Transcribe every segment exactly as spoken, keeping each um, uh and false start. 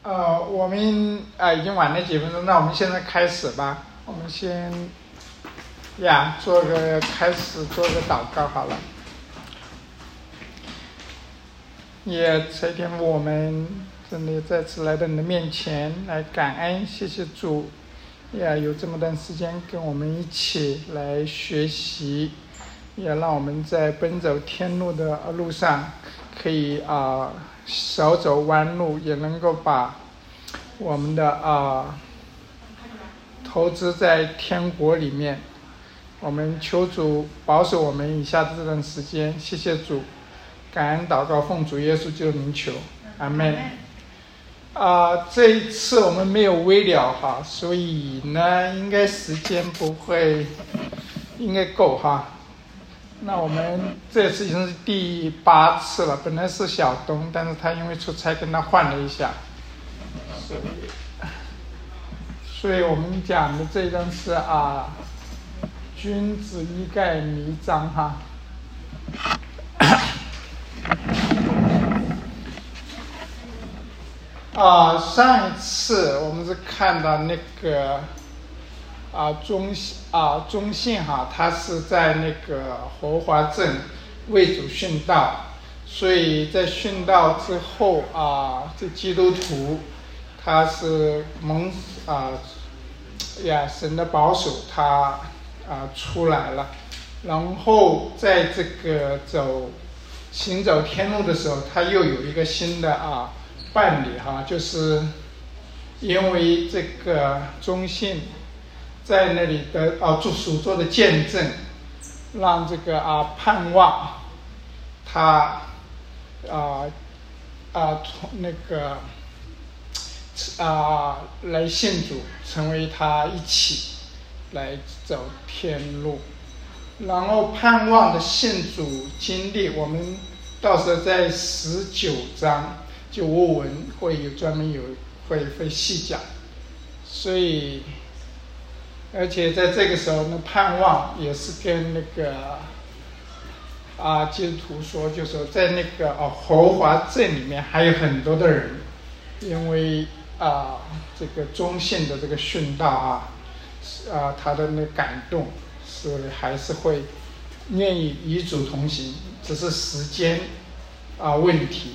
呃，我们啊、呃、已经晚了几分钟，那我们现在开始吧。我们先呀做个开始，做个祷告好了。也这一天我们真的再次来到你的面前来感恩，谢谢主，也有这么段时间跟我们一起来学习，也让我们在奔走天路的路上可以啊、呃、少走弯路，也能够把我们的啊、呃、投资在天国里面。我们求主保守我们以下的这段时间，谢谢主，感恩祷告奉主耶稣基督名求，阿们。啊、呃，这一次我们没有微聊哈，所以呢，应该时间不会，应该够哈。那我们这次已经是第八次了，本来是小东，但是他因为出差跟他换了一下，所以，所以我们讲的这一章是啊，君子一概弥彰哈。啊、呃，上一次我们是看到那个啊、呃、中啊、呃、中信哈，他是在那个活华镇为主殉道，所以在殉道之后啊，这基督徒他是蒙啊呀神的保守，他啊、呃、出来了，然后在这个走行走天路的时候，他又有一个新的啊。办理哈，就是因为这个中信在那里的啊做所做的见证，让这个啊盼望他啊啊从那个啊来信主，成为他一起来走天路，然后盼望的信主经历，我们到时候在十九章。就我文会有专门有会会细讲，所以而且在这个时候呢，盼望也是跟那个啊基督徒说，就说在那个啊活华镇里面还有很多的人，因为啊这个中信的这个殉道啊啊他的那感动，是还是会愿意与主同行，只是时间啊问题。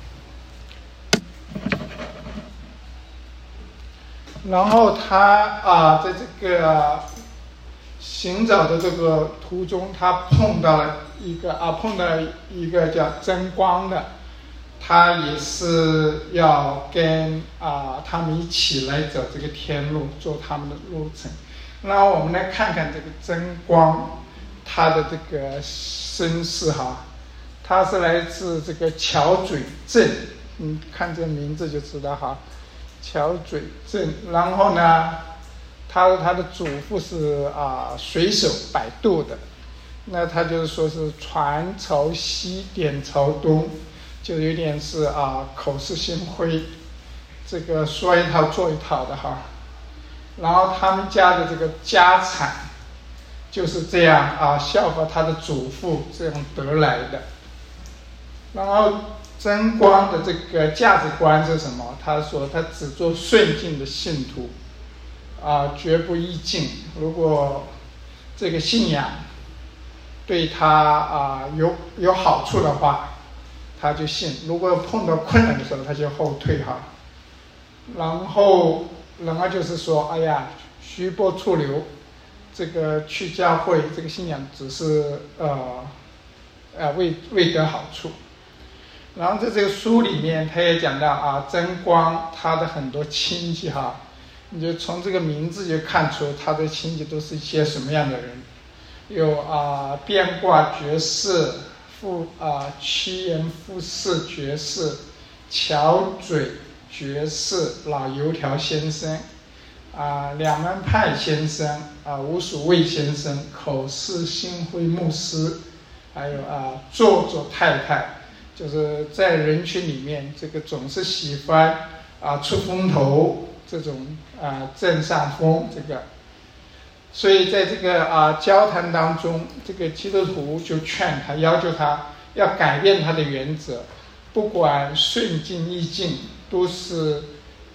然后他啊，在这个行走的这个途中，他碰到了一个啊，碰到了一个叫真光的，他也是要跟啊他们一起来走这个天路，做他们的路程。那我们来看看这个真光，他的这个身世哈，他是来自这个桥嘴镇，你看这个名字就知道哈。桥嘴镇，然后呢，他他的祖父是啊、呃、水手摆渡的，那他就是说是船朝西，点朝东，就有点是啊、呃、口是心非，这个说一套做一套的哈。然后他们家的这个家产就是这样啊，效法他的祖父这样得来的。然后真光的这个价值观是什么？他说他只做顺境的信徒，啊、呃，绝不依境。如果这个信仰对他啊、呃、有有好处的话，他就信；如果碰到困难的时候，他就后退哈。然后，然后就是说，哎呀，虚波出流，这个去教会，这个信仰只是呃呃为为得好处。然后在这个书里面，他也讲到啊，真光他的很多亲戚哈，你就从这个名字就看出他的亲戚都是一些什么样的人，有啊变卦爵士、富啊屈原富士爵士、桥嘴爵士、老油条先生，啊两门派先生，啊吴蜀卫先生、口是心非牧师，还有啊做作太太。就是在人群里面，这个总是喜欢啊出风头，这种啊占上风，这个，所以在这个啊交谈当中，这个基督徒就劝他，要求他要改变他的原则，不管顺境逆境，都是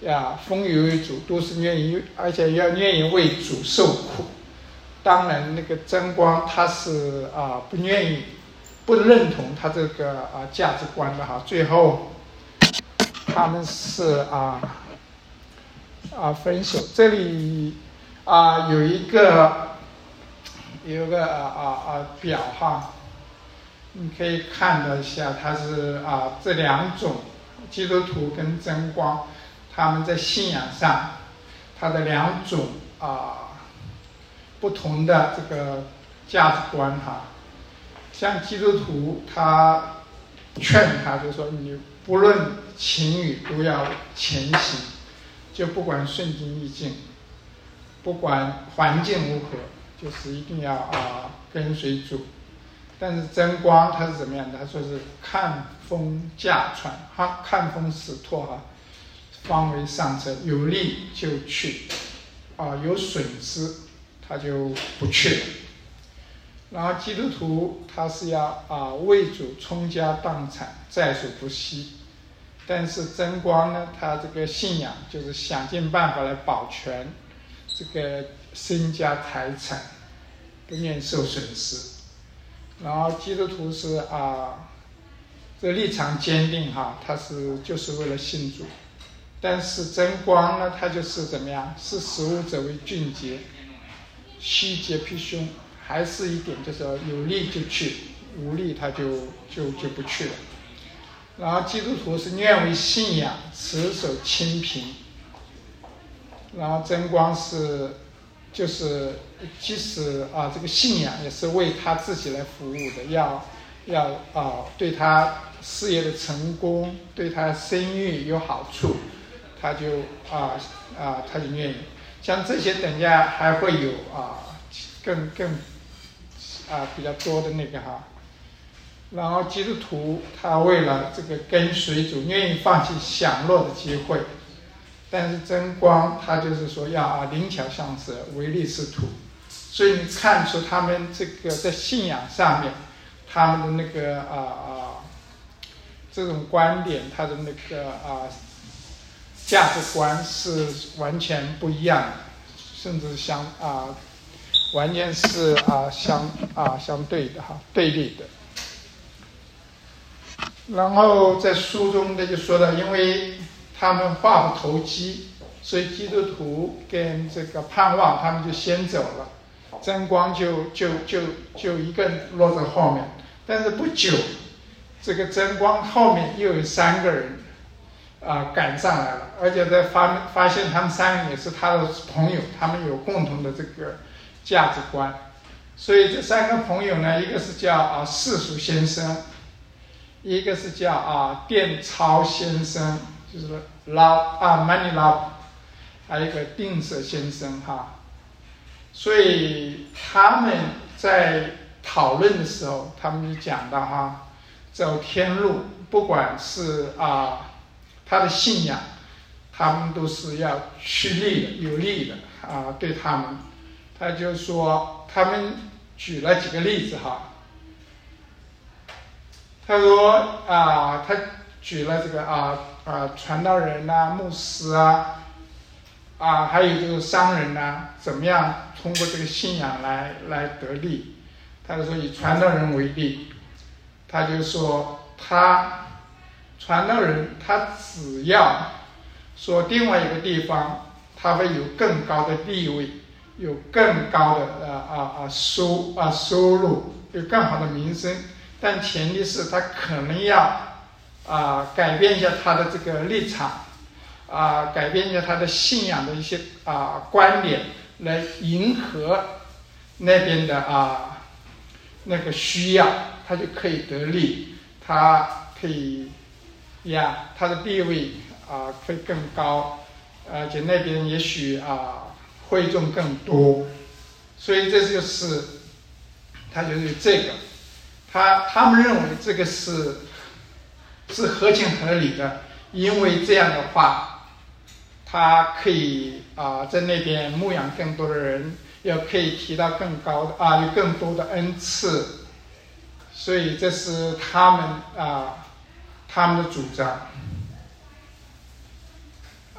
呀风雨为主，都是愿意，而且要愿意为主受苦。当然，那个真光他是啊不愿意、不认同他这个啊价值观的哈。最后他们是啊啊分手。这里啊有一个有一个啊啊啊表哈。你可以看到一下，它是啊这两种基督徒跟真光，他们在信仰上，它的两种啊不同的这个价值观哈。像基督徒，他劝他就说，你不论晴雨都要前行，就不管顺境逆境，不管环境如何，就是一定要啊跟随主。但是真光他是怎么样的？他说是看风驾船，哈，看风使舵哈，方为上策，有利就去，啊，有损失他就不去了。然后基督徒他是要啊为主充家荡产，在所不惜。但是真光呢，他这个信仰就是想尽办法来保全这个身家财产，不愿受损失。然后基督徒是啊，这立场坚定哈，他是就是为了信主。但是真光呢，他就是怎么样？是使无者为俊杰，虚节披胸，还是一点就是有力就去，无力他就就就不去了。然后基督徒是愿为信仰持守清贫，然后真光是就是即使啊这个信仰也是为他自己来服务的，要要啊对他事业的成功，对他声誉有好处，他就啊啊他就愿意。像这些等下还会有啊更更啊比较多的那个哈。然后基督徒他为了这个跟随主，愿意放弃享乐的机会。但是真光他就是说要啊灵巧像蛇，唯利是图。所以你看出他们这个在信仰上面，他们的那个啊啊这种观点，他的那个啊价值观是完全不一样的，甚至相啊完全是啊相啊相对的哈，对立的。然后在书中他就说到，因为他们话不投机，所以基督徒跟这个盼望他们就先走了，真光就就就就一个人落在后面。但是不久，这个真光后面又有三个人啊、呃、赶上来了，而且在发发现他们三个也是他的朋友，他们有共同的这个价值观。所以这三个朋友呢，一个是叫啊世俗先生，一个是叫啊电超先生，就是 love 啊 money love， 还有一个定舍先生哈。所以他们在讨论的时候，他们就讲到哈，走天路，不管是啊他的信仰，他们都是要趋利的，有利的啊对他们。他就说他们举了几个例子哈。他说啊，他举了这个啊啊传道人呐、啊、牧师啊，啊还有这个商人呐、啊，怎么样通过这个信仰来来得利？他就说以传道人为例，他就说他传道人他只要说另外一个地方他会有更高的地位，有更高的啊啊啊收啊收入，有更好的名声。但前提是他可能要啊、呃、改变一下他的这个立场，啊、呃、改变一下他的信仰的一些啊、呃、观点，来迎合那边的啊、呃、那个需要，他就可以得利，他可以呀他的地位啊、呃、会更高，而且那边也许啊、呃、会众更多，所以这就是他就是这个。他他们认为这个是是合情合理的，因为这样的话，他可以啊、呃、在那边牧养更多的人，也可以提到更高的啊有更多的恩赐，所以这是他们啊、呃、他们的主张。啊、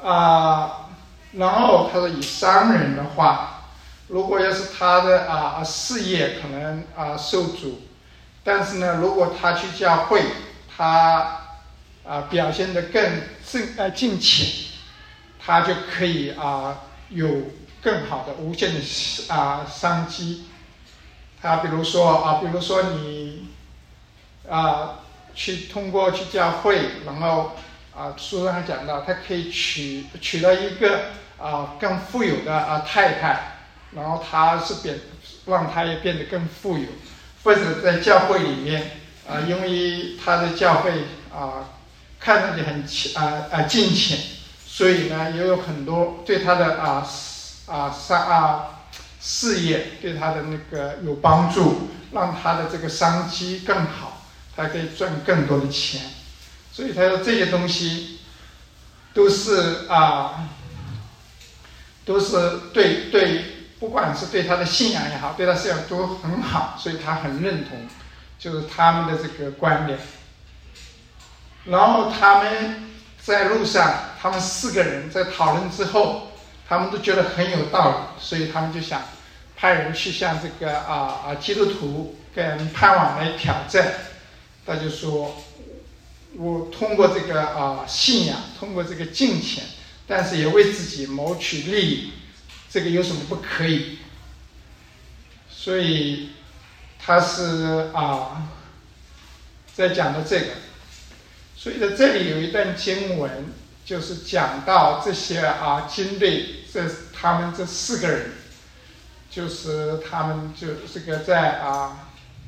啊，然后他说以商人的话，如果要是他的啊事业可能啊受阻，但是呢，如果他去教会，他啊表现得更正呃敬虔，他就可以啊有更好的无限的啊商机。他比如说啊，比如说你啊去通过去教会，然后啊书上讲到，他可以娶娶到一个啊更富有的啊太太，然后他是变让他也变得更富有，或者在教会里面啊，因为他的教会啊看上去很啊啊敬虔，所以呢也有很多对他的啊啊商啊。事业对他的那个有帮助，让他的这个商机更好，他可以赚更多的钱。所以他说这些东西都是啊，都是对对，不管是对他的信仰也好，对他信仰都很好，所以他很认同，就是他们的这个观点。然后他们在路上，他们四个人在讨论之后，他们都觉得很有道理，所以他们就想派人去向这个啊啊基督徒跟潘王来挑战。他就说，我通过这个啊信仰，通过这个敬虔，但是也为自己谋取利益，这个有什么不可以？所以他是啊在讲的这个。所以在这里有一段经文，就是讲到这些啊军队，这他们这四个人，就是他们就这个在啊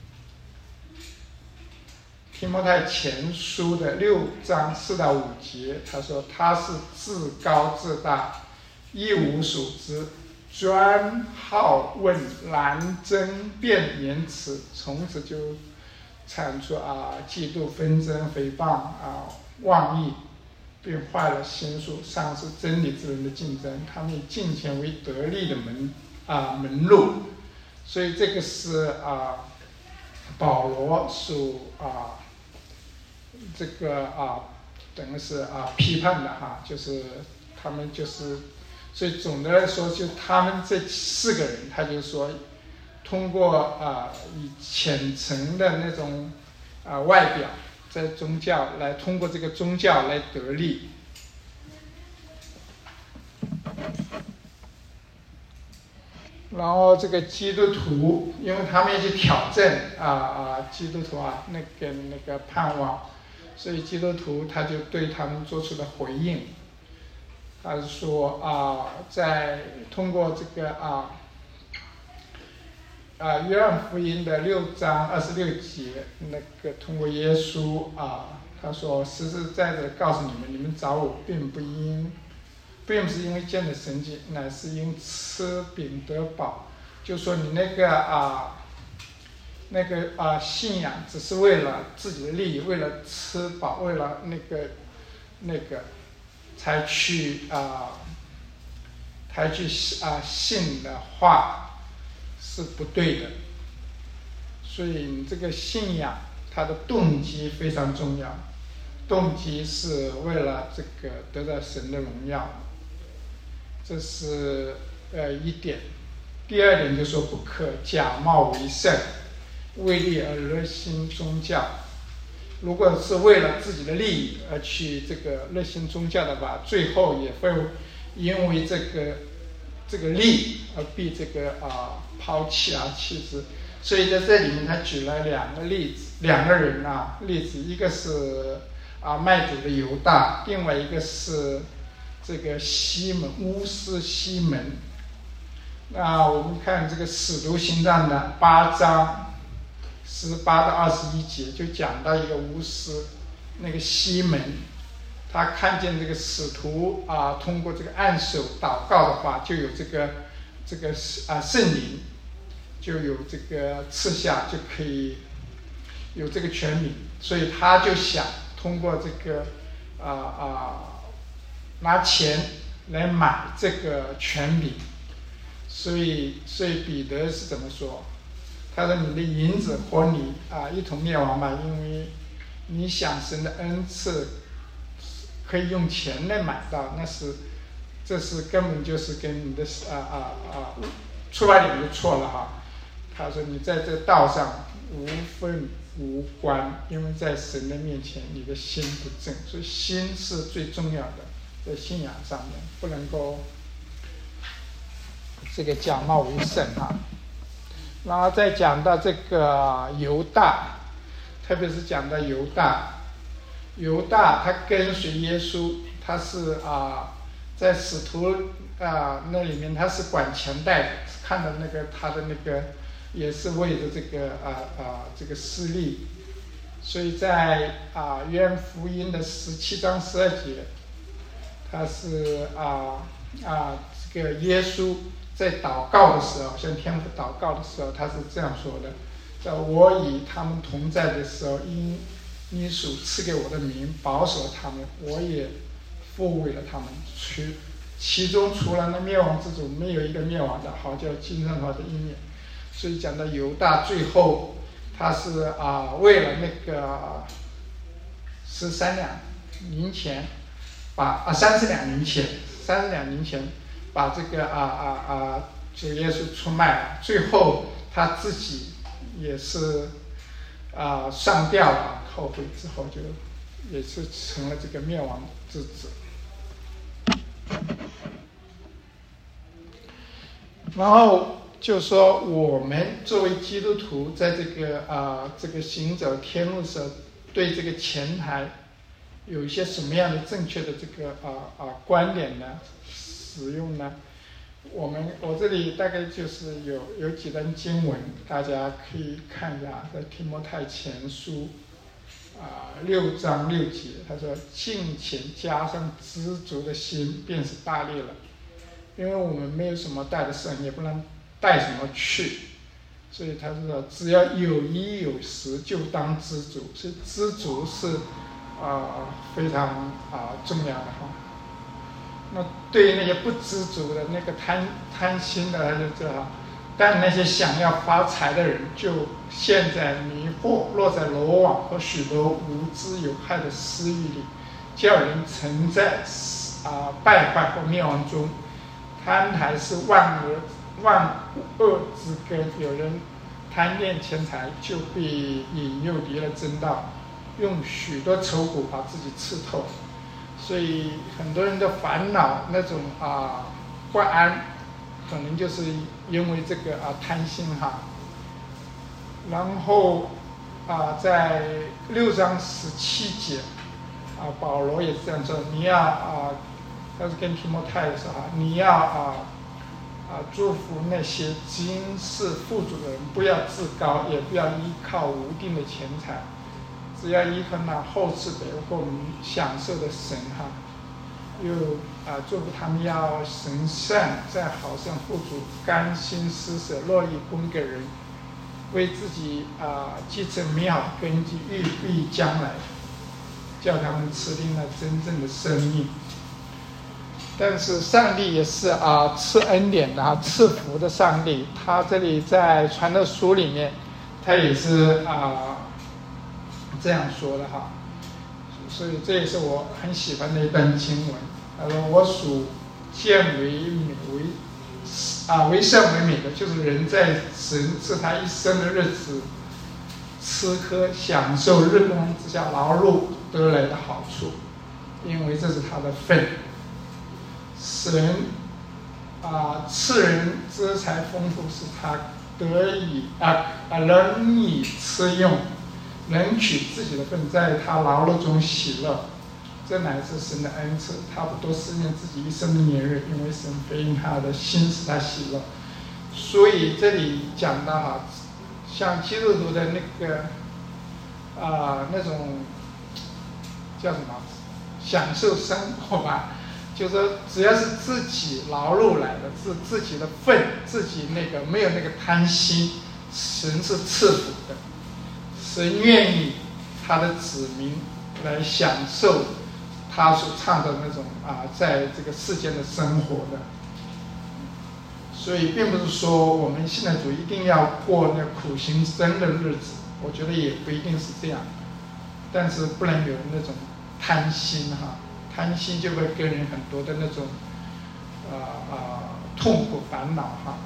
提摩太前书的六章四到五节，他说他是自高自大，一无所知，专好问难争辩言辞，从此就产出啊嫉妒纷争诽谤啊妄议，并坏了心术，丧失真理之人的竞争。他们以敬虔为得利的门啊门路。所以这个是啊保罗所啊这个啊等于是啊批判的哈，就是他们就是，所以总的来说，就他们这四个人，他就说，通过啊以虔诚的那种啊外表，在宗教来通过这个宗教来得利。然后这个基督徒，因为他们要去挑战啊啊基督徒啊那个那个盼望，所以基督徒他就对他们做出了回应。他是说啊，在通过这个啊啊约翰福音的六章二十六节，那个通过耶稣啊，他说实实在在的告诉你们，你们找我并不因。并不是因为见了神迹，乃是因吃饼得饱。就说你那个啊，那个啊信仰只是为了自己的利益，为了吃饱，为了那个那个，才去啊，才去啊信的话是不对的。所以你这个信仰，它的动机非常重要，动机是为了这个得到神的荣耀。这是呃一点。第二点就是说，不可假冒为圣，为利而热心宗教。如果是为了自己的利益而去这个热心宗教的话，最后也会因为这个这个利而被这个啊抛弃啊弃之。所以在这里面他举了两个例子，两个人啊例子，一个是啊卖主的犹大，另外一个是这个西门巫师西门。那我们看这个使徒行传的八章十八到二十一节，就讲到一个巫师，那个西门，他看见这个使徒啊，通过这个按手祷告的话，就有这个这个啊圣灵，就有这个赐下，就可以有这个权柄，所以他就想通过这个啊啊拿钱来买这个权柄。所以，所以彼得是怎么说？他说：“你的银子和你啊一同灭亡吧，因为你想神的恩赐可以用钱来买到，那是这是根本就是跟你的啊啊啊出发点就错了哈。他说你在这个道上无分无关，因为在神的面前你的心不正，所以心是最重要的，在信仰上面不能够这个假冒为圣哈。然后再讲到这个犹大，特别是讲到犹大，犹大他跟随耶稣，他是啊在使徒啊那里面他是管钱袋的，看到那个他的那个也是为了这个啊啊这个私利，所以在啊约翰福音的十七章十二节，他是啊啊这个耶稣在祷告的时候，向天父祷告的时候，他是这样说的：在我与他们同在的时候，因你所赐给我的名保守了他们，我也护卫了他们。其其中除了那灭亡之主，没有一个灭亡的，好叫今生好的一面。所以讲到犹大，最后他是啊为了那个十三两银钱，把啊三十两银钱，三十两银钱。把这个啊啊啊主耶稣出卖了，最后他自己也是啊上吊了，后悔之后就也是成了这个灭亡之子。然后就说我们作为基督徒，在这个啊这个行走天路时候，对这个钱财有一些什么样的正确的这个啊啊观点呢？使用呢？我们我这里大概就是有有几段经文，大家可以看一下，在提摩太前书啊、呃、六章六节，他说：“敬虔加上知足的心，便是大利了。因为我们没有什么带的身，也不能带什么去，所以他说，只要有衣有食，就当知足。所以知足是啊、呃、非常啊、呃、重要的哈。”那对于那些不知足的、那个贪贪心的，他就这样；但那些想要发财的人，就陷在迷惑、落在罗网和许多无知有害的私欲里，叫人沉在啊、呃、败坏和灭亡中。贪财是万恶万恶之根，有人贪恋钱财，就被引诱离了真道，用许多愁苦把自己刺透。所以很多人的烦恼那种啊不安，可能就是因为这个啊贪心哈。然后啊在六章十七节啊保罗也是这样说：你要啊，他是跟提摩太说啊，你要啊啊祝福那些今世富足的人，不要自高，也不要依靠无定的钱财。只要依靠那后赐给我们享受的神哈，又啊祝福他们要神善，在好上富足，甘心施舍，乐意供给人，为自己啊继承美好的根基，预备将来，叫他们持定了真正的生命。但是上帝也是啊赐恩典的啊赐福的上帝，他这里在传道书里面，他也是啊。这样说的哈，所以这也是我很喜欢的一段经文。他说：“我属见为美为啊为圣为美的，就是人在神赐他一生的日子，吃喝享受日光之下劳碌得来的好处，因为这是他的份。神啊赐人资财丰富，使他得以啊啊能以吃用。”能取自己的份，在他劳碌中喜乐，这乃是神的恩赐。他不多思念自己一生的年日，因为神回应他的心使他喜乐。所以这里讲到啊，像基督徒的那个啊、呃、那种叫什么享受生活吧，就是说只要是自己劳碌来的，自自己的份，自己那个没有那个贪心，神是赐福的。神愿意他的子民来享受他所唱的那种啊，在这个世间的生活的。所以并不是说我们现代主义一定要过那苦行僧的日子，我觉得也不一定是这样。但是不能有那种贪心哈， 贪心就会给人很多的那种啊啊、呃呃、痛苦烦恼哈。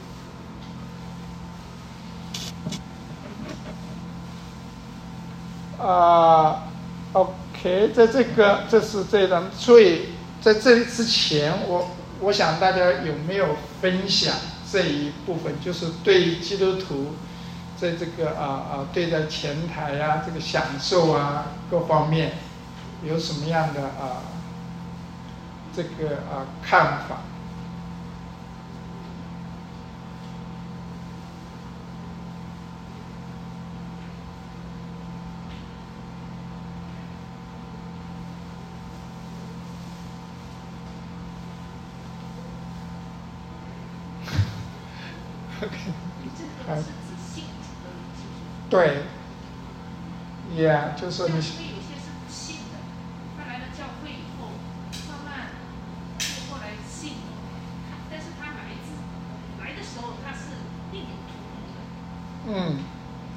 啊、呃、，OK， 在这个这是这张，所以在这之前，我我想大家有没有分享这一部分，就是对基督徒在这个啊啊、呃、对待钱财呀、这个享受啊各方面有什么样的啊、呃、这个啊、呃、看法？ 你这个是指信主的人，是不是？ 对 ，Yeah， 就是你。 因为有些是不信的，他来了教会以后，慢慢就后来信了，但是他来自来的时候他是另有图谋的。 嗯。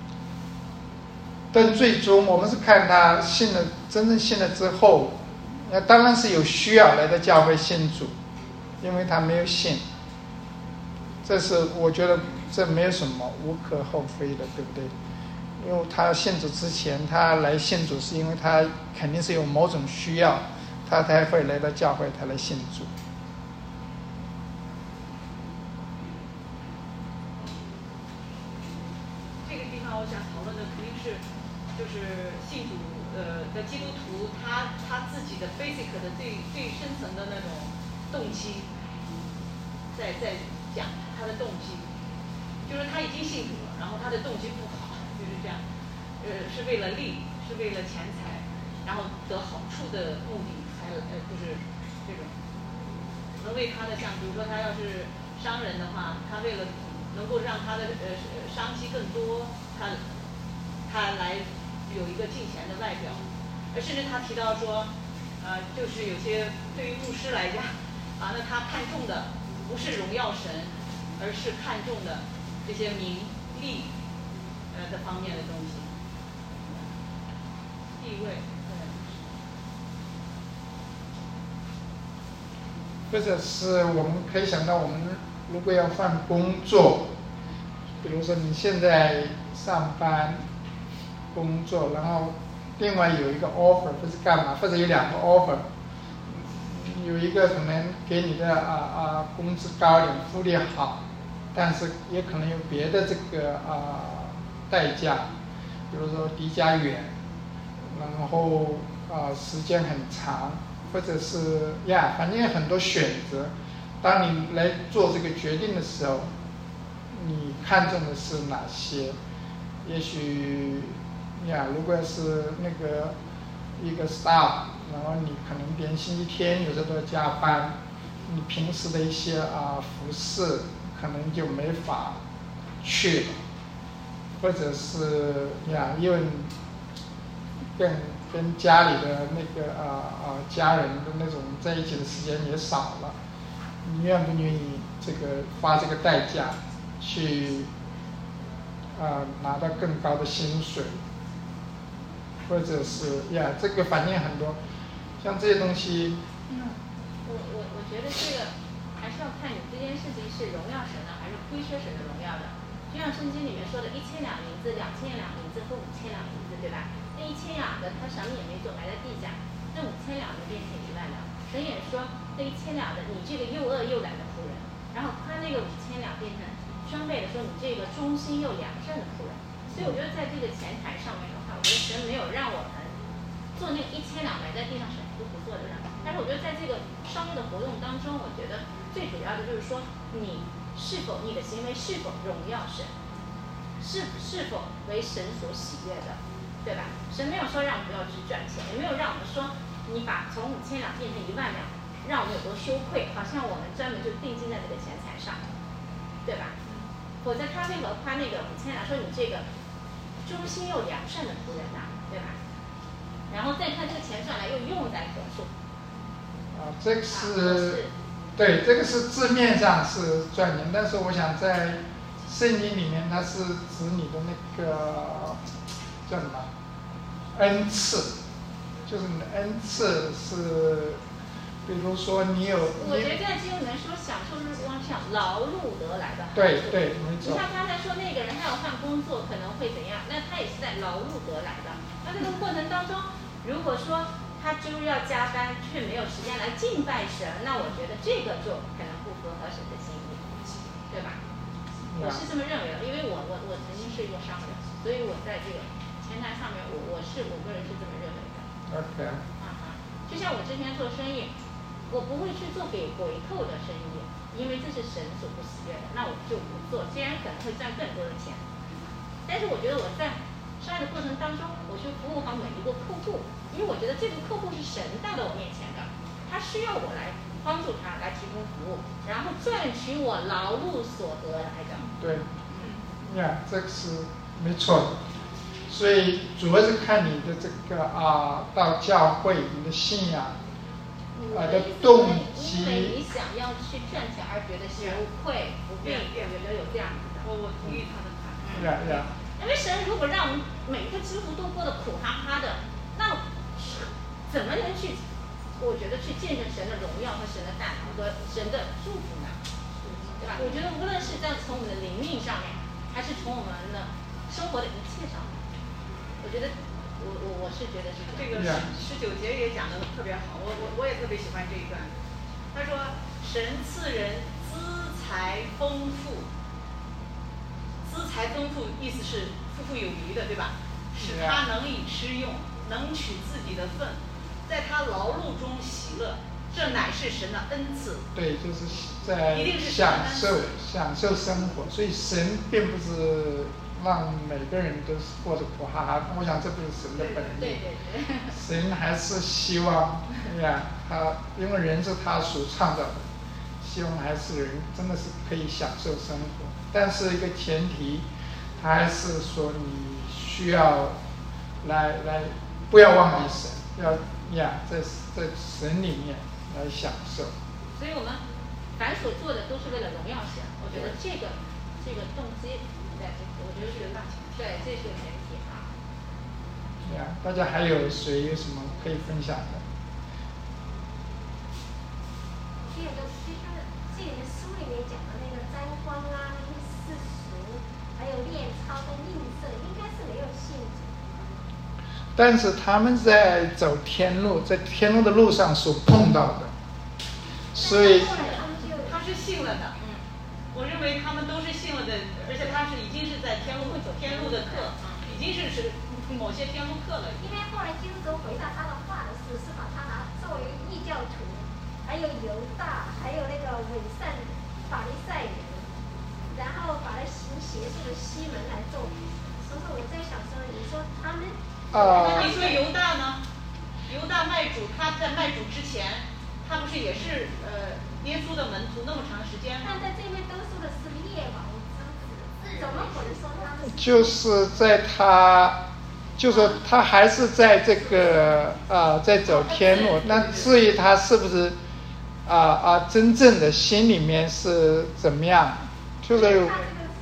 但最终我们是看他信了，真正信了之后，那当然是有需要来的教会信主，因为他没有信。这是我觉得这没有什么无可厚非的，对不对？因为他信主之前，他来信主是因为他肯定是有某种需要，他才会来到教会，他来信主。 这个地方我想讨论的肯定是，就是信主呃的基督徒，他他自己的 basic 的最最深层的那种动机，在在讲他的动机，就是他已经信主了，然后他的动机不好，就是这样，呃，是为了利，是为了钱财，然后得好处的目的才呃就是这种，能为他的像比如说他要是商人的话，他为了能够让他的呃商机更多，他他来有一个进钱的外表，呃甚至他提到说，呃就是有些对于牧师来讲，啊那他看重的不是荣耀神，而是看重的这些名利呃的方面的东西，地位。 或者是我们可以想到，我们如果要换工作，比如说你现在上班工作，然后另外有一个 offer 不是干嘛，或者有两个 offer， 有一个可能给你的啊啊工资高一点，福利好，但是也可能有别的这个啊代价，比如说离家远，然后啊时间很长。或者是呀，反正有很多选择。当你来做这个决定的时候，你看重的是哪些？也许呀，如果是那个一个 staff， 然后你可能连星期天有时候都要加班，你平时的一些啊服饰可能就没法去了，或者是呀，因为更。跟家里的那个啊啊、呃、家人的那种在一起的时间也少了，你愿不愿意这个花这个代价去啊、呃、拿到更高的薪水，或者是呀这个反映很多，像这些东西。 嗯，我我我觉得这个还是要看你这件事情是荣耀神的还是亏缺神的荣耀的。就像圣经里面说的，一千两银子、两千两银子和五千两银子，对吧？那一千两的他什么也没做，埋在地下；那五千两的变成一万两。神也说，那一千两的你这个又恶又懒的仆人，然后他那个五千两变成双倍的说你这个忠心又良善的仆人。所以我觉得在这个钱财上面的话，我觉得神没有让我们做那个一千两埋在地上，什么都不做的人。但是我觉得在这个商业的活动当中，我觉得最主要的就是说你是否你的行为是否荣耀神，是是否为神所喜悦的。对吧？神没有说让我们不要去赚钱，也没有让我们说你把从五千两变成一万两，让我们有多羞愧，好像我们专门就定睛在这个钱财上，对吧？否则他为何夸那个五千两，说你这个忠心又良善的仆人呐、啊，对吧？然后再看这个钱赚来又用在何处？ 啊，这个是，对，这个是字面上是赚钱，但是我想在圣经里面，它是指你的那个。叫什么？恩赐， 就是你的恩赐是，比如说你有， 我觉得这样就能说享受日光像劳碌得来的。 对对，没错。 你像刚才说那个人他要换工作可能会怎样，那他也是在劳碌得来的。那这个过程当中，如果说他周日要加班却没有时间来敬拜神，那我觉得这个就可能不符合神的心意，对吧？我是这么认为的，因为我我我曾经是一个商人，所以我在这个前台上面，我我是我个人是这么认为的。 OK。 啊哈，就像我之前做生意，我不会去做给回扣的生意，因为这是神所不喜悦的，那我就不做。虽然可能会赚更多的钱，但是我觉得我在商业的过程当中，我去服务好每一个客户，因为我觉得这个客户是神带到我面前的，他需要我来帮助他来提供服务，然后赚取我劳碌所得来的。 对，嗯，呀，这个是没错。所以主要是看你的这个啊，到教会你的信仰啊的动机。 因为你想要去赚钱而觉得羞愧、不必，我觉得有这样子的。 我我同意他的看法。 呀呀。 因为神如果让我们每一个基督徒都过得苦哈哈的，那怎么能去？我觉得去见证神的荣耀和神的大能和神的祝福呢？对吧？我觉得无论是在从我们的灵命上面，还是从我们的生活的一切上面，我觉得我我我是觉得是这个十九节也讲得特别好，我我我也特别喜欢这一段。他说：“神赐人资财丰富，资财丰富意思是富富有余的，对吧？使他能以吃用，能取自己的份，在他劳碌中喜乐，这乃是神的恩赐。” 对，就是在享受享受生活，所以神并不是让每个人都是过得苦哈哈。我想这不是神的本意。 对对对。 神还是希望，哎呀，他因为人是他所创造的，希望还是人真的是可以享受生活。但是一个前提，他还是说你需要来来，不要忘记神，要呀，在在神里面来享受。 所以我们凡所做的都是为了荣耀神，我觉得这个这个动机，在我觉得是大前提，对，这是个前提啊。 呀，大家还有谁有什么可以分享的？ 第二个就是这里的书里面讲的那个沾光啊，那些世俗，还有敛钞跟吝啬，应该是没有信主。 但是他们在走天路，在天路的路上所碰到的，所以他是信了的。嗯，我认为他们都是信了的，而且他是已经是在天路天路的课，已经是是某些天路课了。 因为后来基督徒回答他的话的时候，是把他拿作为异教徒，还有犹大，还有那个伪善法利赛人，然后把那行邪术的西门来做。所以说我在想说，你说他们。 啊， 你说犹大呢？犹大卖主，他在卖主之前，他不是也是呃耶稣的门徒那么长时间吗？ 但在这边都说的是列王之子，怎么可能说他们？ 就是在他，就说他还是在这个呃在走天路。那至于他是不是啊啊、呃呃、真正的心里面是怎么样，就是。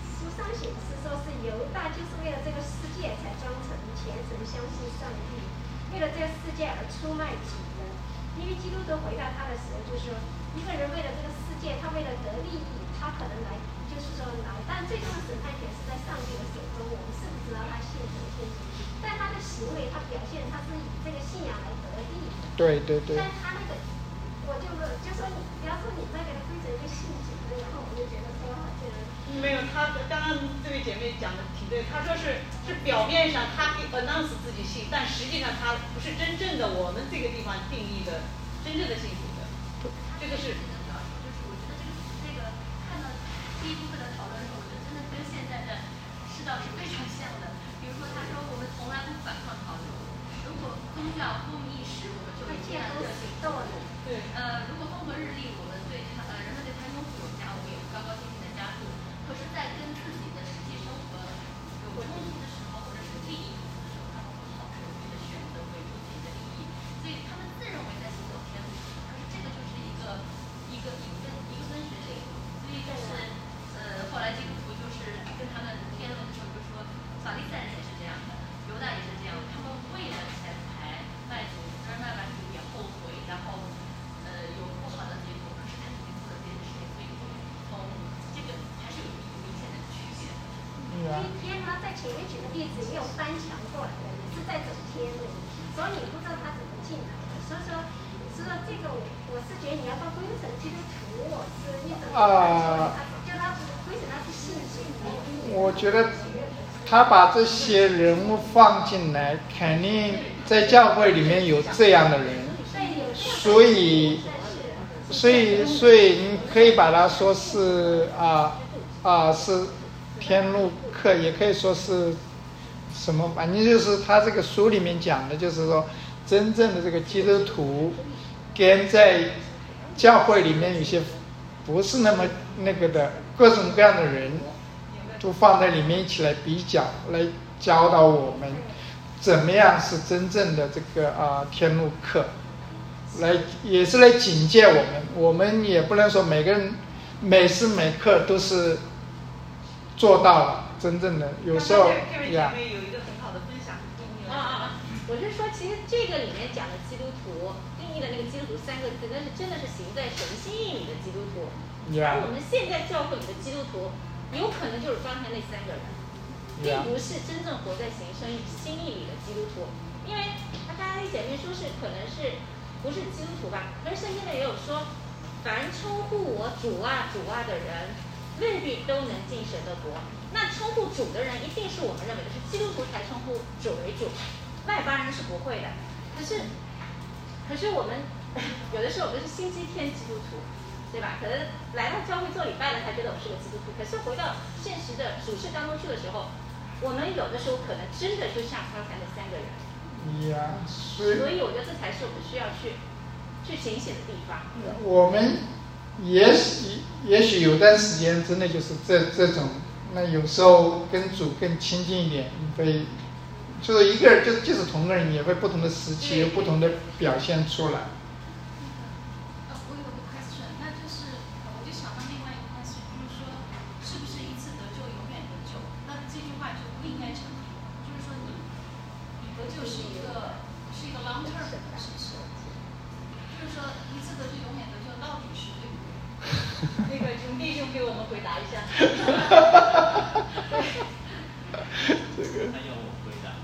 为了这个世界而出卖主人，因为基督徒回答他的时候就说，一个人为了这个世界，他为了得利益，他可能来，就是说来，但最终的审判权是在上帝的手中，我们是不知道他信什么信主，但他的行为，他表现他是以这个信仰来得利的。 对对对。 但他那个，我就就说你，比方说你那个规则就信主的，然后我就觉得说这个。 没有，他刚刚这位姐妹讲的挺对，她说是是表面上他 announce 自己信，但实际上他不是真正的我们这个地方定义的真正的信主的，这个是。 就是我觉得这个这个看到第一部分的讨论的时候，我觉得真的跟现在的世道是非常像的。比如说他说我们从来不反抗潮流，如果宗教公益时，我们就会这样的行动。 对。 呃，如果风和日丽，我们对他呃人们对他拥护有加，我们也会高高兴兴的加入。可是，在跟自己的实际生活有冲突的时候，或者是利益冲突的时候，他们会好手去的选择维护自己的利益，所以他们自认为在行走天路。可是这个就是一个一个一个一个分水岭，所以就是呃，后来基督徒就是跟他们辩论的时候就说，法利赛人也是这样的，犹大也是这样的，他们为了钱财卖主自前面举的例子也有翻墙过来的，也是在走天路，所以你不知道他怎么进来的。所以说，所以说这个我我是觉得你要到归成基督徒，我是你怎么啊， 就他归成他是信心。 我觉得他把这些人物放进来，肯定在教会里面有这样的人，所以，所以，所以你可以把它说是啊啊是天路客，也可以说是什么，反正就是他这个书里面讲的，就是说真正的这个基督徒，跟在教会里面有些不是那么那个的各种各样的人。都放在里面一起来比较，来教导我们怎么样是真正的这个啊、呃、天路客，来也是来警戒我们。我们也不能说每个人每时每刻都是做到了真正的，有时候呀。有一个很好的分享。 啊啊啊！我是说，其实这个里面讲的基督徒定义的那个基督徒三个字，那是真的是行在神心意里的基督徒，而我们现在教会里的基督徒。有可能就是刚才那三个人，并不是真正活在神心意里的基督徒，因为他刚才前面说是可能是不是基督徒吧？而圣经里也有说，凡称呼我主啊主啊的人，未必都能进神的国。那称呼主的人，一定是我们认为的是基督徒才称呼主为主，外邦人是不会的。可是，可是我们有的时候我们是星期天基督徒。对吧？可能来到教会做礼拜了，才觉得我是个基督徒。可是回到现实的属世当中去的时候，我们有的时候可能真的就像刚才那三个人。 呀，所以我觉得这才是我们需要去去警醒的地方。 我们也许也许有段时间真的就是这这种，那有时候跟主更亲近一点，会就是一个人就即使同个人也会不同的时期有不同的表现出来。 那个请弟兄给我们回答一下。 这个他要我回答。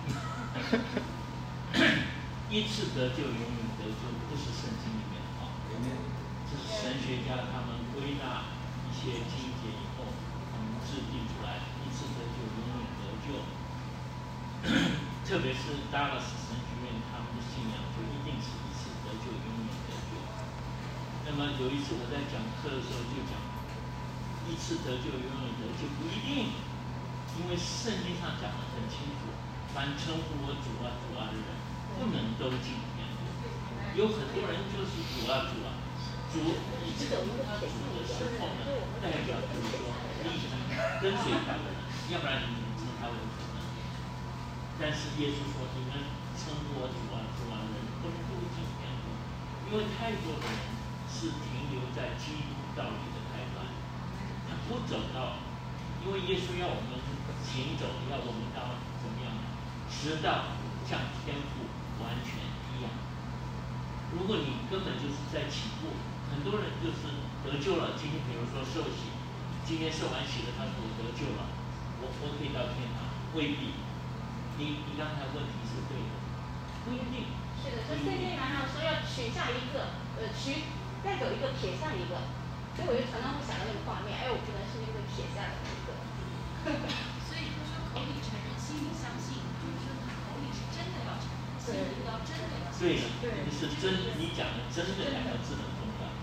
一次得救，永远得救，不是圣经里面啊，这是神学家他们归纳一些经节以后，他们制定出来，一次得救，永远得救。特别是达拉斯神学院，他们的信仰就一定是一次得救，永远得救。那么有一次我在讲课的时候就讲，一次得救永远得救不一定，因为圣经上讲得很清楚，凡称呼我主啊主啊的人，不能都进天国。有很多人就是主啊主啊，主一称呼他主的时候呢，代表就是说你已经跟随他的人，要不然你怎么称他为主呢？但是耶稣说，你们称呼我主啊主啊的人，不能都进天国，因为太多的人是停留在基督道理的开端，他不走到，因为耶稣要我们行走，要我们到怎么样，直到像天父完全一样。如果你根本就是在起步，很多人就是得救了，今天比如说受洗，今天受完洗了，他说我得救了，我我可以到天堂，未必。你你刚才问题是对的，不一定。 是的，所以圣经常常说要取下一个，呃，取带走一个，撇下一个，所以我就常常会想到那个画面，哎，我不能是那个撇下的那个。 所以他说口里承认，心里相信，就是说他口里是真的要承认，心里要真的要相信。 对的，是真，你讲的真的两个字很重要。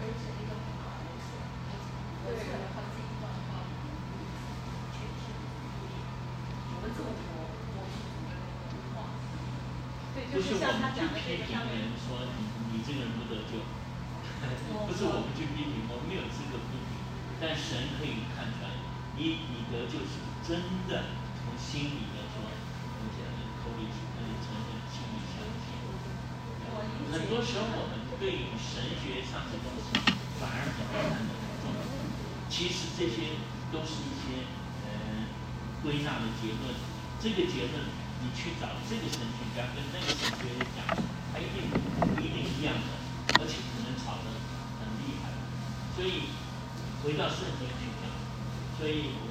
不是我们去批评人说你你这个人不得救，不是我们去批评，我们没有资格批评，但神可以看出来，你你得救是真的从心里的说，而且口里可以承认，心里相信。很多时候我们对于神学上的东西反而比较看得很重，其实这些都是一些呃归纳的结论，这个结论。你去找这个神学家跟那个神学家讲，他一定不一定一样的，而且可能吵得很厉害。所以回到圣经去讲，所以我我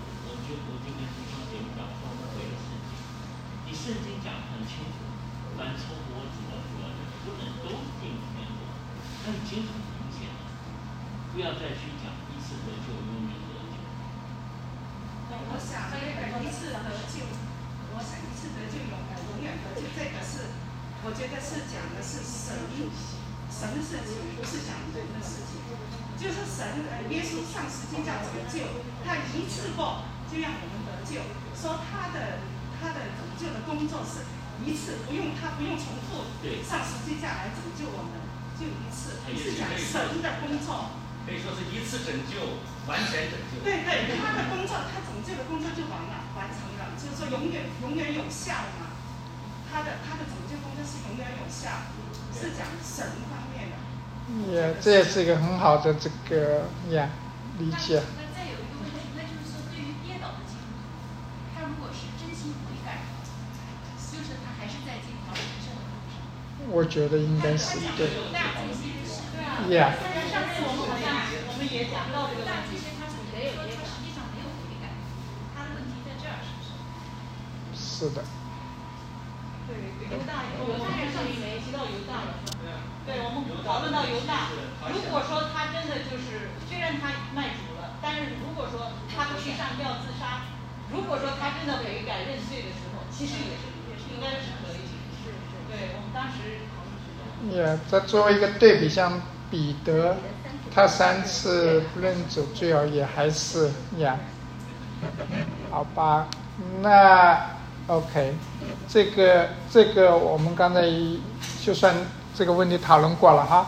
就我就跟弟兄姐妹讲说，我们回了圣经，你圣经讲得很清楚，凡从我指的主要的不能都进天国，那已经很明显了，不要再去讲一次得救，永远得救。 我想那个一次得救，我想一次得救永永远得救，这个是我觉得是讲的是神神的事情，不是讲人的事情。就是神呃，耶稣上十字架拯救，他一次过就让我们得救。说他的他的拯救的工作是一次，不用他不用重复上十字架来拯救我们，就一次，是讲神的工作。 可以说是一次拯救，完全拯救。 对对，他的工作，他拯救的工作就完了，完成了，就是说永远永远有效嘛。他的他的拯救工作是永远有效，是讲神方面的。 也、yeah, 这也是一个很好的这个呀、yeah, 理解。 那再有一个问题，那就是说，对于跌倒的基督徒，他如果是真心悔改，就是他还是在这条人生的路上。 我觉得应该是对。 那这些是对啊。 Yeah. 上次我们好像我们也讲到这个问题， 这些他是没有，他实际上没有悔改，他的问题在这儿，是不是？ 是的。 对，犹大，我们上一回提到犹大了。对，我们讨论到犹大，如果说他真的就是，虽然他卖主了，但是如果说他不去上吊自杀，如果说他真的悔改认罪的时候，其实也是也是应该是可以。是是。对，我们当时讨论是这样。 也，再作为一个对比，像彼得，他三次不认主，最后也还是呀。好吧，那 OK， 这个这个我们刚才就算。这个问题讨论过了哈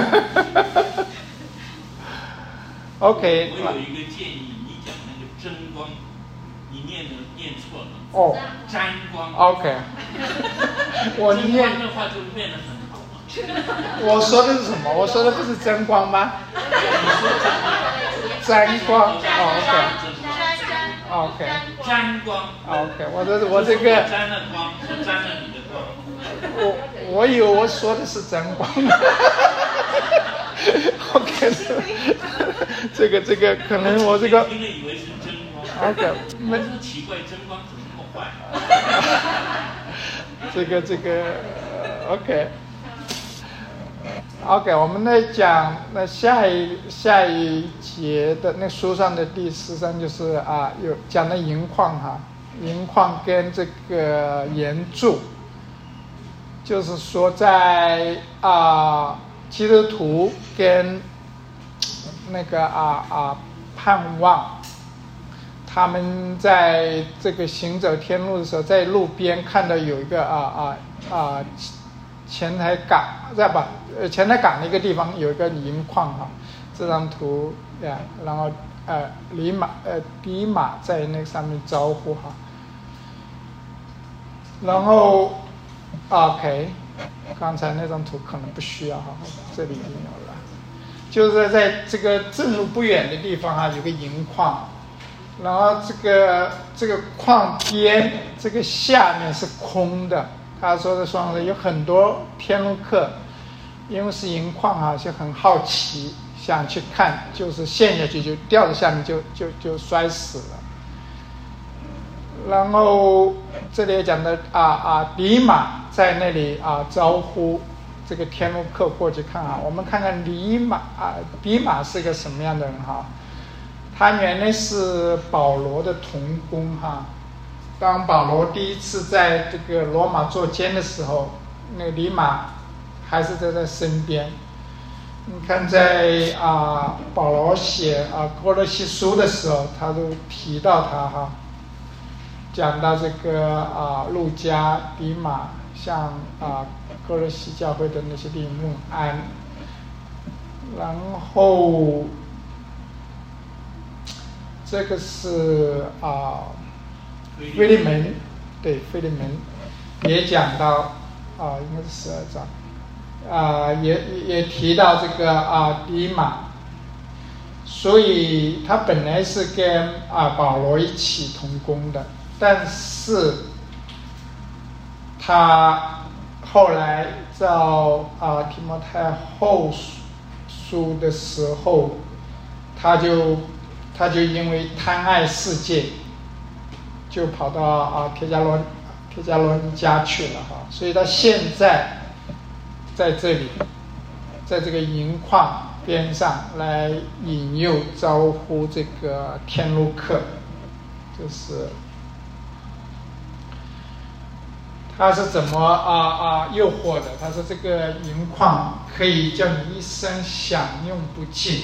，OK。 我有一个建议，你讲那个争光，你念的念错了。 哦。 沾光。 OK。我念。 争光的话就变得很好嘛。 我说的是什么？我说的不是争光吗？沾光。哦 OK。OK。 沾光。 OK， 我这我这个。 沾了光，是沾了你的光。 我我以为我说的是真光，OK， 这个这个可能我这个听了以为是真光 ，OK， 没说奇怪，真光怎么那么坏？ 这个这个 OK，OK， OK， 我们来讲那下一下一节的那书上的第十章就是啊，有讲的银矿哈，银矿跟这个岩柱。就是说在，在啊基督徒跟那个啊啊盼望，他们在这个行走天路的时候，在路边看到有一个啊啊啊前台港，在吧？呃前台港的一个地方有一个银矿哈，这张图呀，然后呃李马呃迪马在那上面招呼哈，然后。OK， 刚才那张图可能不需要哈，这里已经有了。就是在这个正路不远的地方哈，有个银矿，然后这个这个矿边这个下面是空的。他说的说有很多天路客，因为是银矿哈，就很好奇，想去看，就是陷下去就掉到下面就就就摔死了。然后这里也讲的啊啊，李马在那里啊招呼这个天路客过去看啊。我们看看李马啊，李马是个什么样的人哈？他原来是保罗的同工哈。当保罗第一次在这个罗马做监的时候，那个李马还是在他身边。你看在啊保罗写啊哥罗西书的时候，他都提到他哈。讲到这个啊，路加、迪马，像啊哥罗西教会的那些弟兄安，然后这个是啊腓利门，对腓利门也讲到啊，应该是十二章，啊也也提到这个啊迪马，所以他本来是跟啊保罗一起同工的。但是他后来照啊提摩太后书的时候，他就他就因为贪爱世界， 就跑到啊帖加罗帖加罗尼迦去了哈，所以他现在在这里，在这个银矿边上来引诱招呼这个天路客，就是他是怎么啊啊诱惑的？他说这个银矿可以叫你一生享用不尽，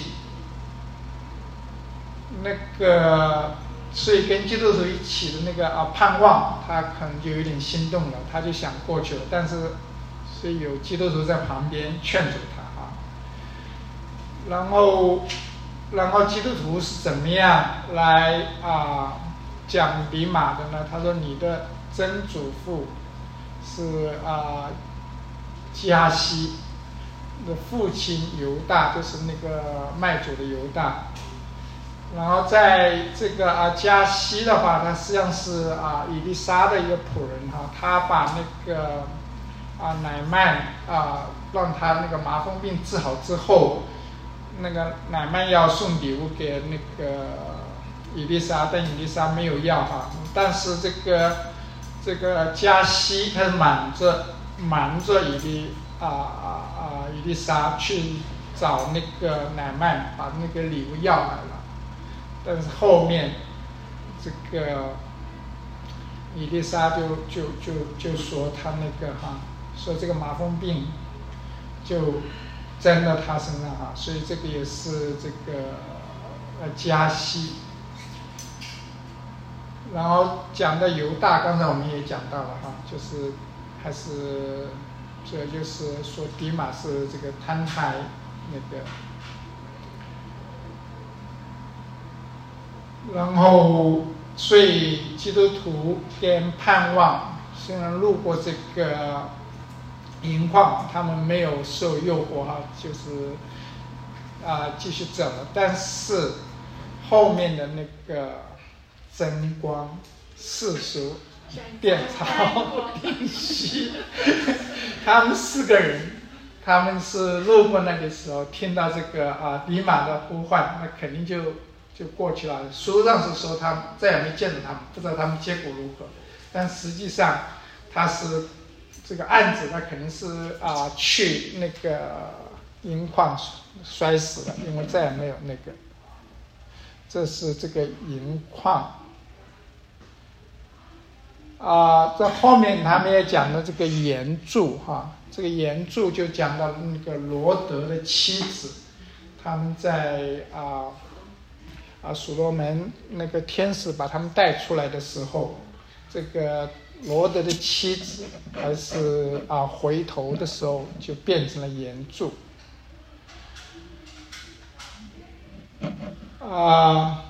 那个。所以跟基督徒一起的那个啊盼望，他可能就有点心动了，他就想过去了，但是所以有基督徒在旁边劝阻他啊。然后，然后基督徒是怎么样来啊讲比马的呢？他说你的曾祖父是啊迦西的父亲犹大，就是那个卖主的犹大。然后在这个啊迦西的话，他实际上是啊以利沙的一个仆人哈，他把那个啊乃曼啊让他那个麻风病治好之后，那个乃曼要送礼物给那个以利沙，但以利沙没有要哈，但是这个这个迦西他瞒着瞒着以利啊啊啊以利沙去找那个乃曼，把那个礼物要来了。但是后面，这个以利沙就就就就说他那个哈，说这个麻风病就沾到他身上哈，所以这个也是这个呃迦西。然后讲的犹大，刚才我们也讲到了哈，就是还是这就是说底马是这个贪财那个。然后，所以基督徒跟盼望虽然路过这个银矿，他们没有受诱惑哈，就是啊、呃、继续走了，但是后面的那个真光世俗变超定息，他们四个人，他们是路过那个时候听到这个啊底马的呼唤，那肯定就。就过去了。书上是说他再也没见到他们，不知道他们结果如何。但实际上，他是这个案子，他肯定是啊、呃、去那个银矿摔死了，因为再也没有那个。这是这个银矿。啊、呃，在后面他们也讲了这个岩柱哈，这个岩柱就讲到那个罗德的妻子，他们在啊。呃啊，所罗门那个天使把他们带出来的时候，这个罗德的妻子还是啊回头的时候就变成了岩柱。啊，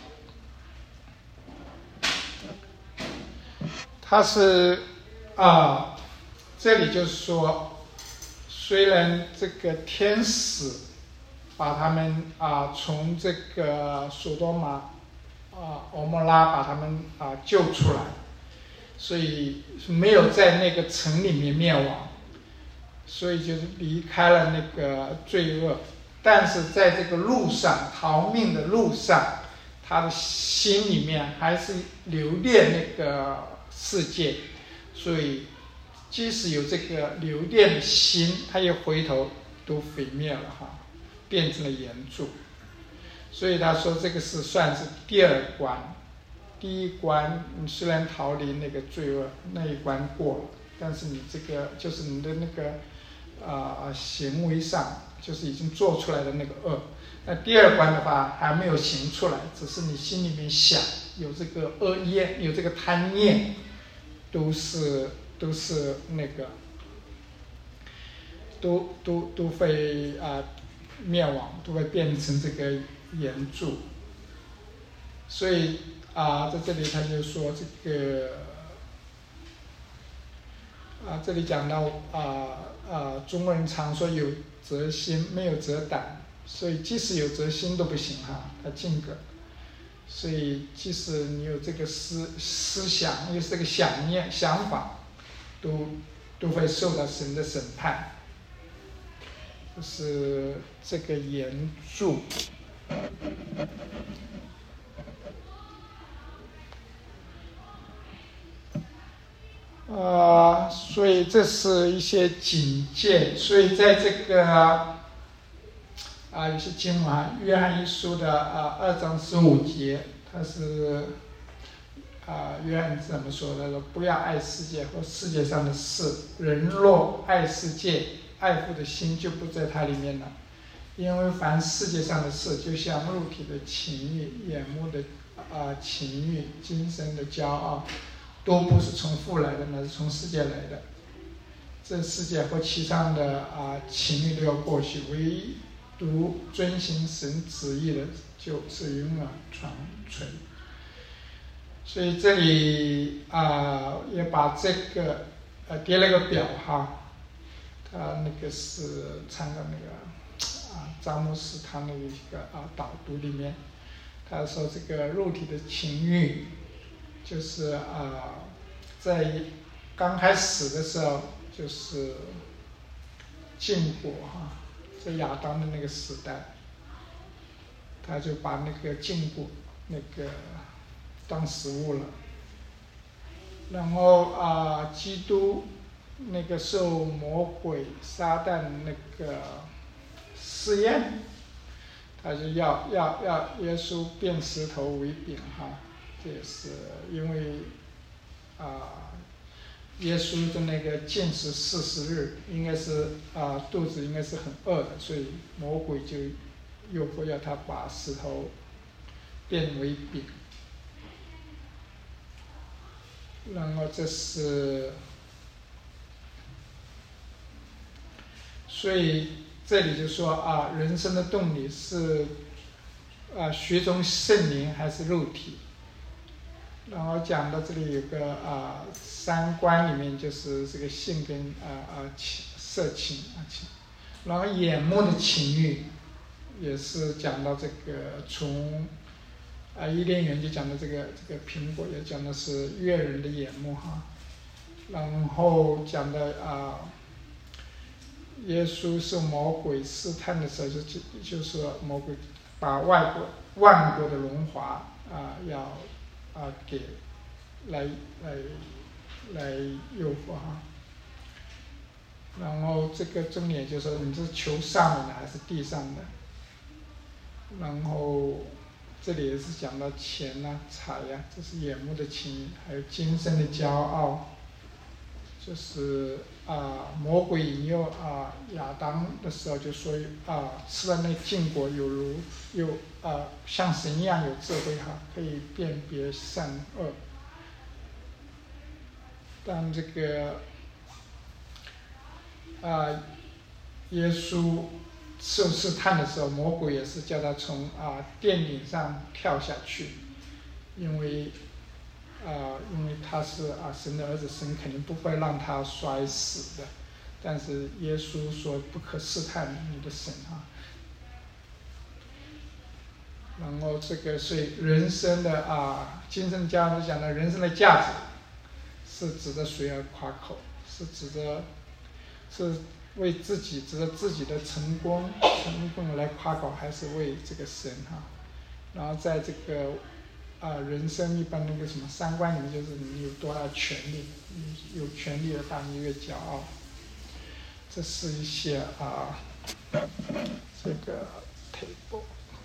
他是啊，这里就是说，虽然这个天使。把他们啊从这个索多玛啊俄摩拉把他们啊救出来，所以没有在那个城里面灭亡，所以就是离开了那个罪恶，但是在这个路上逃命的路上，他的心里面还是留恋那个世界，所以即使有这个留恋的心，他也回头都毁灭了哈。变成了岩柱，所以他说这个是算是第二关，第一关你虽然逃离那个罪恶那一关过了，但是你这个就是你的那个啊、呃、行为上就是已经做出来的那个恶，那第二关的话还没有行出来，只是你心里面想有这个恶业，有这个贪念，都是都是那个都都都会啊。呃灭亡都会变成这个岩柱，所以啊，在这里他就说这个啊，这里讲到啊啊，中国人常说有责心没有责胆，所以即使有责心都不行哈，他禁格。所以即使你有这个思思想，有这个想念想法，都都会受到神的审判。就是这个岩柱， 这是一些警戒，所以在这个啊有些经文啊，约翰一书的啊二章十五节，它是啊约翰怎么说的？说不要爱世界和世界上的事，人若爱世界，爱父的心就不在它里面了。因为凡世界上的事，就像肉体的情欲、眼目的啊情欲、今生的骄傲，都不是从父来的，那是从世界来的。这世界和其上的啊情欲都要过去，唯独遵行神旨意的，就是永远长存。所以这里啊也把这个呃叠了个表哈，他那个是参考那个。啊，詹姆斯他那个一个啊导读里面，他说这个肉体的情欲，就是啊，在刚开始的时候就是禁果哈，在亚当的那个时代，他就把那个禁果那个当食物了，然后啊，基督那个受魔鬼撒旦那个。试验，他就要要要耶稣变石头为饼哈，这也是因为啊，耶稣的那个禁食四十日，应该是啊肚子应该是很饿的，所以魔鬼就诱惑要他把石头变为饼，然后这是，所以。这里就说啊，人生的动力是啊，学中圣灵还是肉体？然后讲到这里有个啊，三观里面就是这个性跟啊啊情色情啊情，然后眼目的情欲也是讲到这个从啊伊甸园就讲到这个这个苹果，也讲的是悦人的眼目哈，然后讲的啊。耶稣受魔鬼试探的时候，就就是魔鬼把外国万国的荣华啊，要啊给来来来诱惑哈。然后这个重点就是说，你是求上面的还是地上的？然后这里也是讲到钱呐、啊、财呀、啊，这是眼目的情欲，还有今生的骄傲。就是啊，魔鬼引诱啊亚当的时候就说啊，吃了那禁果有如有啊像神一样有智慧哈，可以辨别善恶。当这个啊耶稣受试探的时候，魔鬼也是叫他从啊殿顶上跳下去，因为。啊，因为他是啊神的儿子，神肯定不会让他摔死的。但是耶稣说不可试探你的神啊。然后这个所以人生的啊精神价值讲的人生的价值，是指着谁而夸口？是指着是为自己指着自己的成功成功来夸口，还是为这个神哈？然后在这个。啊，人生一般那个什么三观里面，就是你有多大权利，你有权利的大，你越骄傲。这是一些啊，这个 table。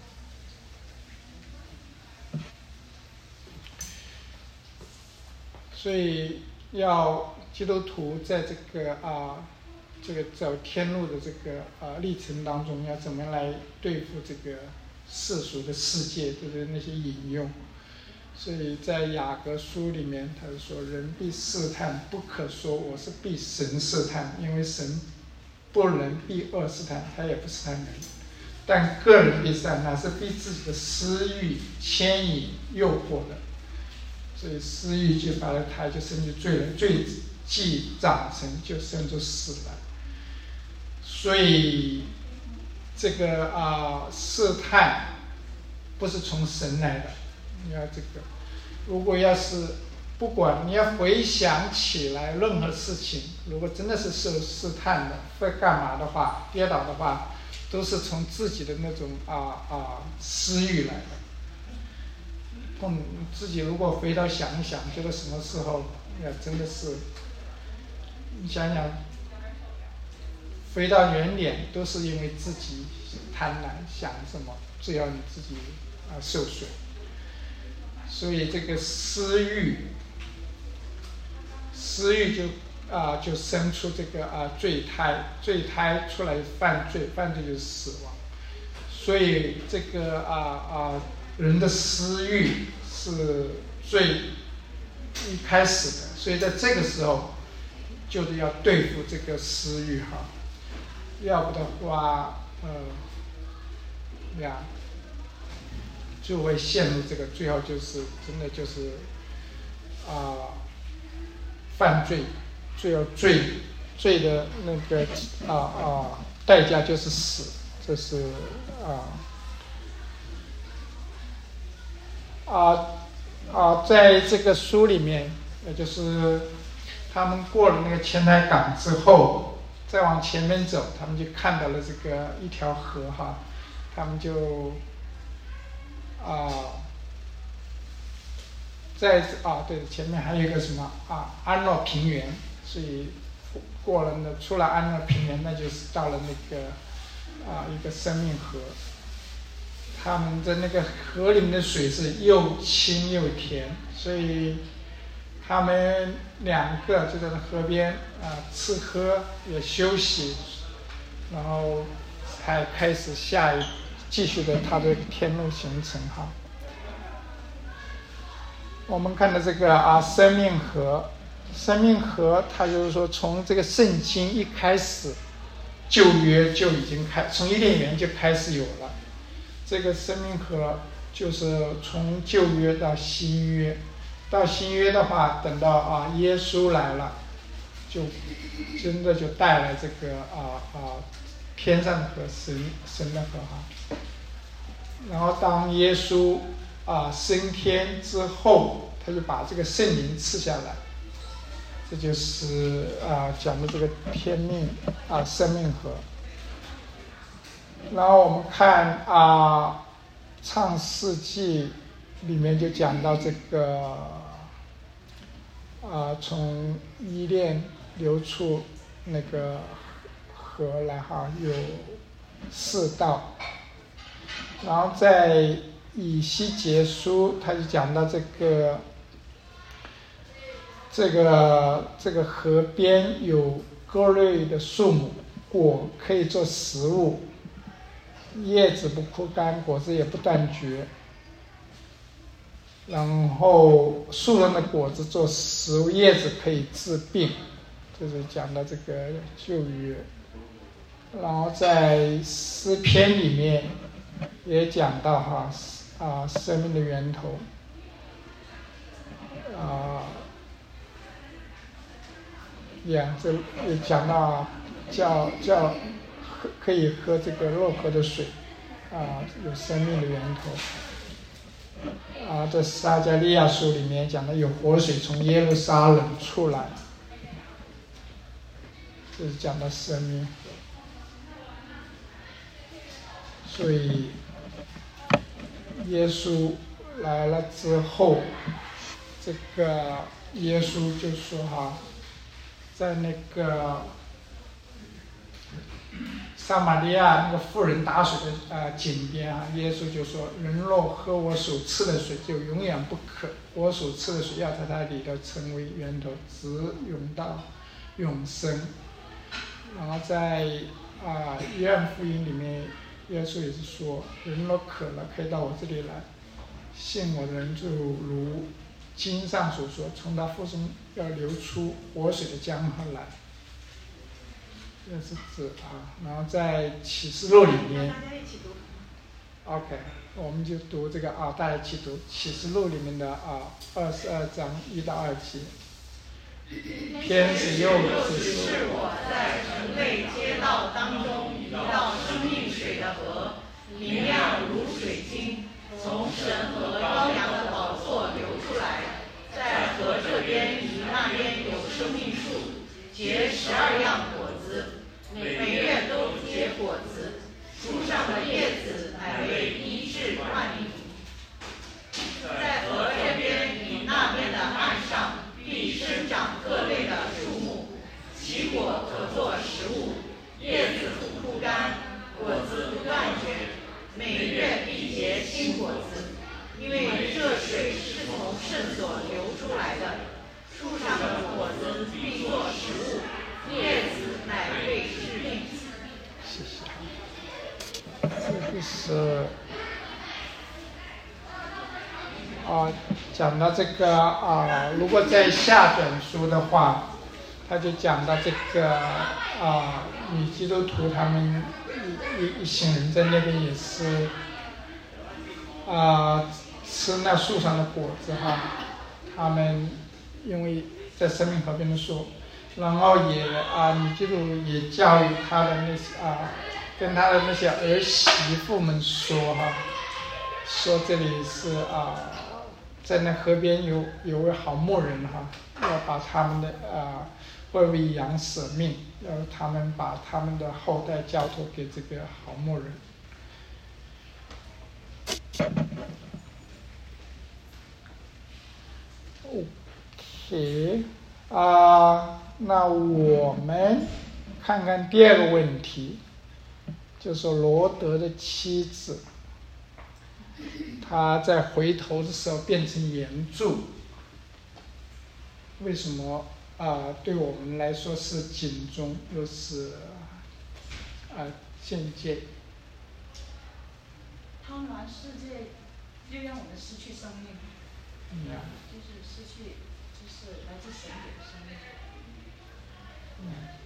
所以要基督徒在这个啊，这个走天路的这个啊历程当中，要怎么来对付这个世俗的世界，就是那些引诱。所以在雅各书里面，他是说人必试探，不可说我是必神试探，因为神不能必恶试探，他也不试探人。但个人必善，那是被自己的私欲牵引诱惑的。所以私欲就把了他就生出罪来，罪既长成就生出死来。所以这个啊试探不是从神来的。你要这个，如果要是不管你要回想起来任何事情，如果真的是受试探的，会干嘛的话，跌倒的话，都是从自己的那种啊啊私欲来的。碰自己如果回头想一想，觉得什么时候要真的是你想想，回到原点，都是因为自己贪婪，想什么，只要你自己啊、呃、受损。所以这个私欲，私欲就啊、呃、就生出这个啊、呃、罪胎，罪胎出来犯罪，犯罪就是死亡。所以这个啊啊、呃、人的私欲是最一开始的，所以在这个时候就是要对付这个私欲哈，要不的话，呃，呀，就会陷入这个，最后就是真的就是啊、呃、犯罪，最后罪罪的那个啊啊、呃、代价就是死，这是啊啊啊在这个书里面，也就是他们过了那个前台港之后，再往前面走，他们就看到了这个一条河哈，他们就啊，在啊对，前面还有一个什么啊安诺平原，所以过了那出了安诺平原，那就是到了那个啊一个生命河。他们在那个河里面的水是又清又甜，所以他们两个就在河边啊吃喝也休息，然后才开始下一继续的他的天路行程哈。我们看到这个啊生命河，生命河它就是说从这个圣经一开始，旧约就已经开，从伊甸园就开始有了。这个生命河就是从旧约到新约，到新约的话，等到啊耶稣来了，就真的就带来这个啊啊天上的河，神神的河哈。然后当耶稣啊升天之后，他就把这个圣灵赐下来，这就是啊讲的这个天命啊生命河。然后我们看啊创世纪里面就讲到这个啊从伊甸流出那个河来哈，有四道。然后在以西结书他就讲到这个这个这个河边有各类的树木，果可以做食物，叶子不枯干，果子也不断绝。然后树上的果子做食物，叶子可以治病，就是讲到这个旧约。然后在诗篇里面也讲到哈啊生命的源头啊，呀这也讲到叫叫可以喝这个洛河的水啊，有生命的源头啊。在撒迦利亚书里面讲的有活水从耶路撒冷出来，这是讲到生命。所以耶稣来了之后，这个耶稣就说哈，在那个撒玛利亚那个妇人打水的呃井边啊，耶稣就说：“人若喝我所赐的水，就永远不渴。我所赐的水要在它里头成为源头，直涌到永生。”然后在啊约翰福音里面，耶稣也是说：“人若渴了，可以到我这里来，信我的人就如经上所说，从他腹中要流出活水的江河来。”这是指啊，然后在启示录里面 ，OK， 我们就读这个啊，大家一起读启示录里面的啊二十二章一到二节。天使又指出， 是我在城内街道当中一道生命水的河，明亮如水晶，从神和羔羊的宝座流出来，在河这边与那边有生命树，结十二样果子，每月都结果子，树上的叶子乃为医治万民。在河这边与那边的岸上必生长各类的树木，其结新果子，因为这水是从圣所流出来的。树上的果子必作食物，叶子乃为治病。 谢谢。这个是啊，讲到这个啊，如果在下卷书的话，他就讲到这个啊，女基督徒他们一一一行人在那边也是啊，吃那树上的果子哈，他们因为在生命河边的树，然后也啊，女基督也教育他的那些啊，跟他的那些儿媳妇们说哈，说这里是啊。在那河边有有位好牧人哈，要把他们的呃为为羊舍命，要他们把他们的后代交托给这个好牧人。OK， 啊、呃，那我们看看第二个问题，就是罗德的妻子。他在回头的时候变成岩柱，为什么啊、呃？对我们来说是警钟，又是啊境界。 贪婪世界，又让我们失去生命， 嗯、 就是失去，就是来自神给的生命。 嗯。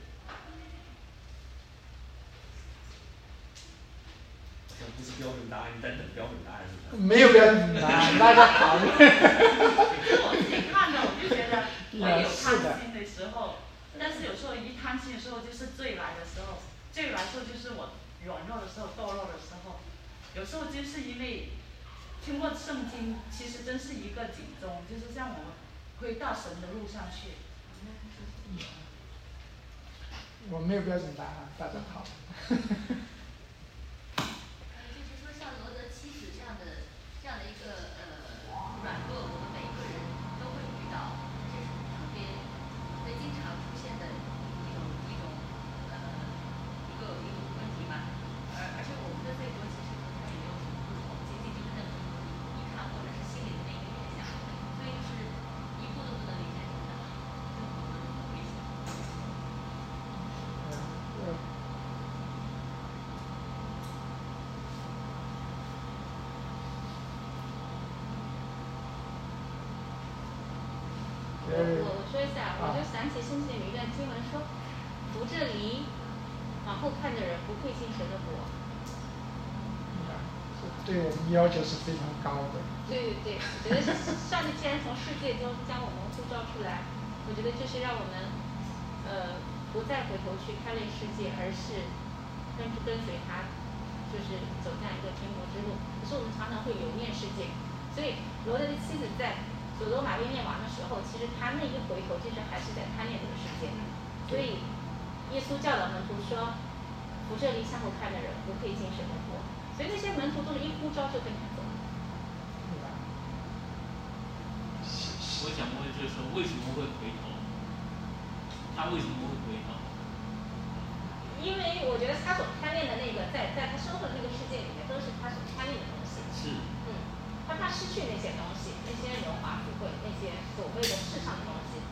不是标准答案，你在等标准答案是不是？ 没有标准答案，大家讨论。 我自己看的，我就觉得我有贪心的时候，但是有时候一贪心的时候，就是罪来的时候，罪来的时候就是我软弱的时候、堕落的时候，有时候就是因为听过圣经，其实真是一个警钟，就是让我们回到神的路上去。 我没有标准答案，大家讨论。 就是说，像罗德妻子这样的这样的一个呃软弱，我们每个人都会遇到，这是特别会经常出现的一种一种呃一个一个问题嘛。而而且我们的罪过其实和他也没有什么不同，仅仅就是那种依靠或者是心里的那一个联想，所以就是一步都不能离开神的，就很危险。 嗯。 我我说一下，我就想起圣经里有一段经文说，扶着犁往后看的人不配进神的国。 对我们要求是非常高的。 对对对，我觉得上帝既然从世界中将我们呼召出来，我觉得就是让我们呃不再回头去看这世界，而是跟跟随他，就是走这样一个天国之路。可是我们常常会留念世界，所以罗德的妻子在所罗玛变灭亡的时候，其实他那一回头，其实还是在贪恋这个世界。所以耶稣教导门徒说，扶着犁向后看的人不配进神的国。所以那些门徒都是一呼召就跟他走。 我想问就是说，为什么会回头？他为什么会回头？ 因为我觉得他所贪恋的那个，在在他生活的那个世界里面，都是他所贪恋的东西。 是。 嗯，他怕失去那些东西，那些荣华富贵，那些所谓的世上的东西。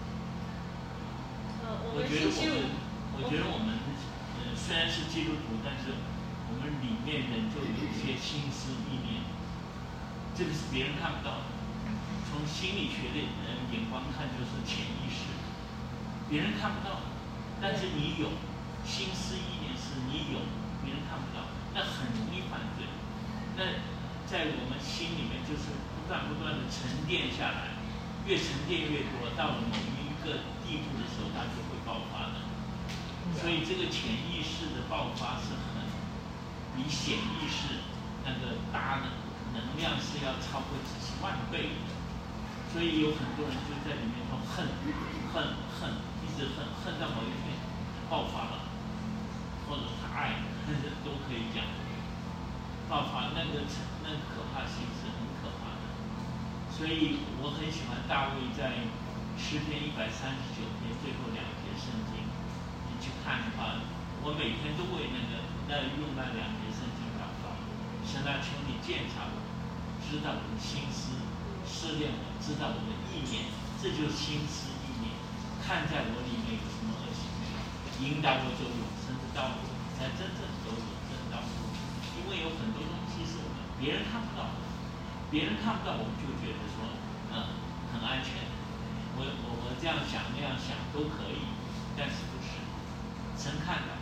呃，我们星期五， 我觉得我们呃虽然是基督徒，但是我们里面人就有一些心思意念，这个是别人看不到的。从心理学的呃眼光看，就是潜意识，别人看不到，但是你有心思意念是你有，别人看不到，那很容易犯罪。那在我们心里面就是不断不断的沉淀下来，越沉淀越多，到了某一个地步的时候，它就会爆发的。所以这个潜意识的爆发是很比显意识那个大的能量是要超过几十万倍的。所以有很多人就在里面头恨恨恨，一直恨恨到某一天爆发了，或者是爱，都可以讲。爆发那个那个可怕性是很可怕的。所以我很喜欢大卫在诗篇一百三十九篇最后两节圣经，你去看的话，我每天都为那个那用那两节圣经祷告，神啊，求你鉴察我，知道我的心思，试炼我，知道我的意念，这就是心思意念，看在我里面有什么恶行没有，引导我走永生的道路，才真正走永生的道路。因为有很多东西是我们别人看不到的，别人看不到，我们就觉得说，嗯，很安全。我我我这样想那样想都可以，但是不是神看到。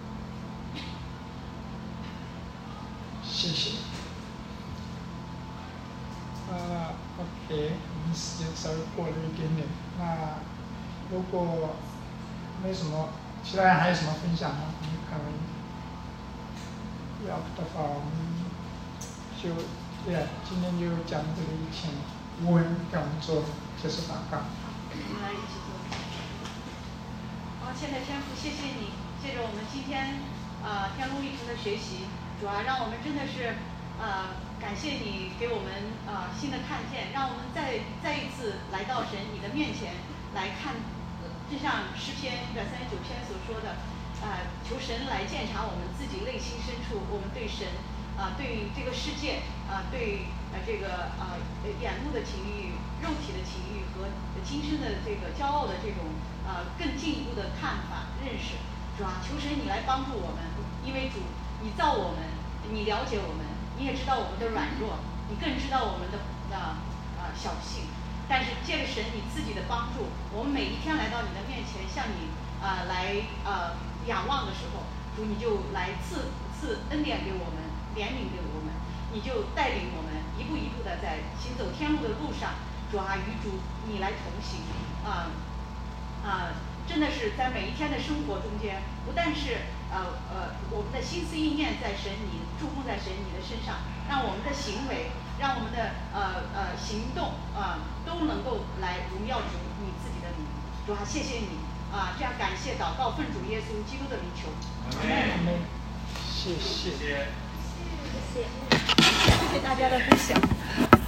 谢谢。呃 ，OK， 我们时间稍微过了一点点。那如果没什么，其他人还有什么分享吗？我们看要不的话，我们就对呀，今天就讲这个以前吴文给我们做结束祷告。 我们来一起做。好，现在天父，谢谢你，借着我们今天呃天路历程的学习，主要让我们真的是呃感谢你给我们呃新的看见，让我们再再一次来到神你的面前来看，就像诗篇一百三十九篇所说的，呃求神来鉴察我们自己内心深处，我们对神啊、呃、对这个世界啊、呃、对呃这个啊、呃、眼目的情欲、肉体的情欲和今生的这个骄傲的这种呃更进一步的看法认识，主啊，求神你来帮助我们，因为主你造我们，你了解我们，你也知道我们的软弱，你更知道我们的呃呃小性。但是借着神你自己的帮助，我们每一天来到你的面前，向你呃来呃仰望的时候，主你就来赐赐恩典给我们，怜悯给我们，你就带领我们一步一步的在行走天路的路上，主啊，与主你来同行啊啊、呃，真的是在每一天的生活中间，不但是呃呃我们的心思意念在神你注目在神你的身上，让我们的行为，让我们的呃呃行动啊、呃、都能够来荣耀主你自己的名。主啊，谢谢你啊、这样感谢祷告奉主耶稣基督的名求。 阿门。谢谢。 谢谢大家的分享。